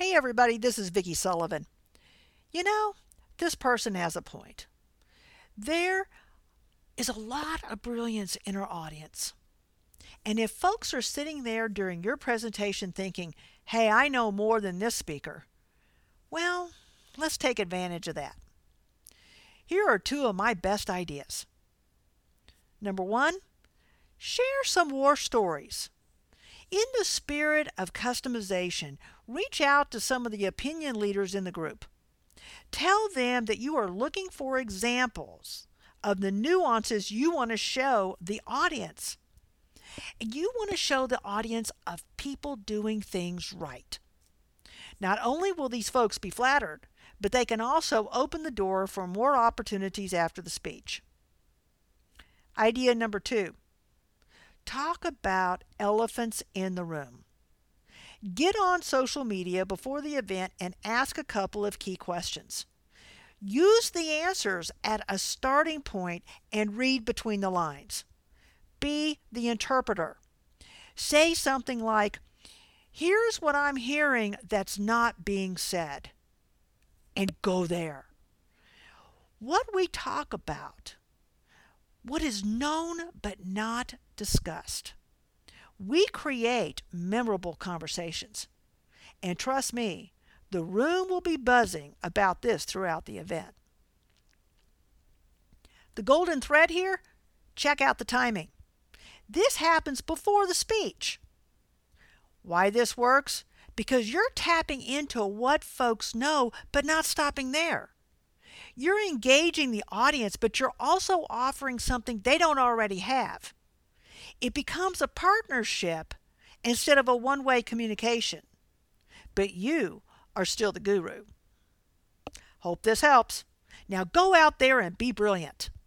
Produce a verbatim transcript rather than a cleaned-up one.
Hey everybody, this is Vicki Sullivan. You know, this person has a point. There is a lot of brilliance in our audience. And if folks are sitting there during your presentation thinking, hey, I know more than this speaker, well, let's take advantage of that. Here are two of my best ideas. Number one, share some war stories. In the spirit of customization, reach out to some of the opinion leaders in the group. Tell them that you are looking for examples of the nuances you want to show the audience. And you want to show the audience of people doing things right. Not only will these folks be flattered, but they can also open the door for more opportunities after the speech. Idea number two. Talk about elephants in the room. Get on social media before the event and ask a couple of key questions. Use the answers at a starting point and read between the lines. Be the interpreter. Say something like, here's what I'm hearing that's not being said. And go there. What we talk about, what is known but not discussed. We create memorable conversations. And trust me, the room will be buzzing about this throughout the event. The golden thread here, check out the timing. This happens before the speech. Why this works? Because you're tapping into what folks know, but not stopping there. You're engaging the audience, but you're also offering something they don't already have. It becomes a partnership instead of a one-way communication. But you are still the guru. Hope this helps. Now go out there and be brilliant.